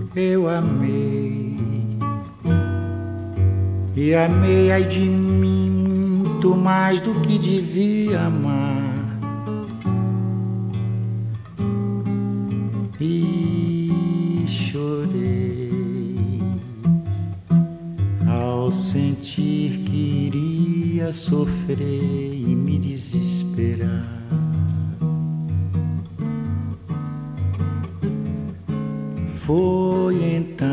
eu amei. E amei, ai de mim, muito mais do que devia amar. E chorei ao sentir que iria sofrer e me desesperar. Foi então